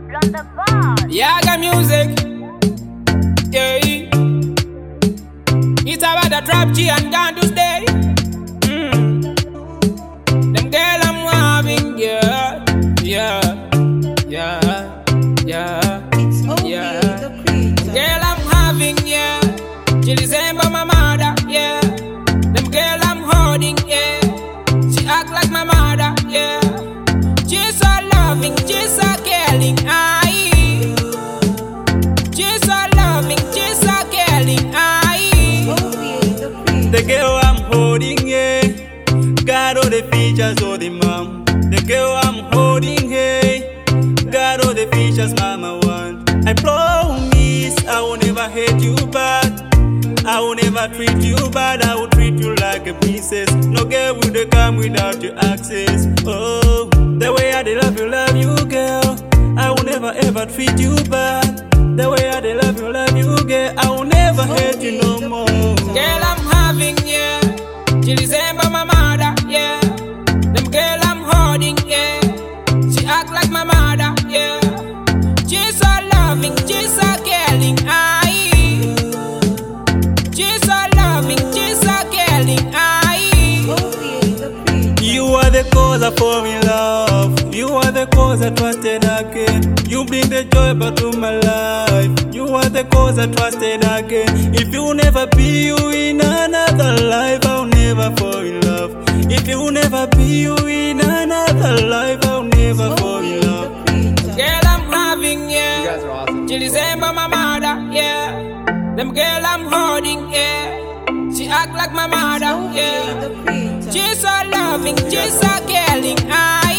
on the bar. Yaga music. Yeah. It's about the trap G and gone to stay. Them girl I'm having, yeah. It's okay, Yeah. the creator. Girl I'm having, yeah. She resemble my mother, yeah. Them girl I'm holding, yeah. She act like my mother, yeah. She's so loving, she's so caring, aye. She's so loving, she's so caring, aye. Okay, the creator. The girl I'm holding, yeah, got all the features of the mom. The girl I'm holding, hey, got all the features mama want. I promise I will never hate you bad. I will never treat you bad. I will treat you like a princess. No girl would come without your access. Oh, the way I love you, girl. I will never ever treat you bad. The way I love you, girl. I will never hate you no more. Girl I'm having, yeah. She resemble my mother, yeah. Them girl I'm holding, yeah. She act like my mother, yeah. She's so loving, she's so caring, aye. She's so loving, she's so caring, aye. Okay, the creator. You are the cause I fall in love. You are the cause I trusted again. You bring the joy back to my life. You are the cause I trusted again. If you never be you in another life, I'll never fall in love. If you never be you in another life, I'll never fall in love. The creator. Girl I'm having, yeah. You guys are awesome. She resemble my mother, yeah. Them girl I'm holding, yeah. She act like my mother, Okay, yeah. the creator. She's so loving, she's so caring, aye.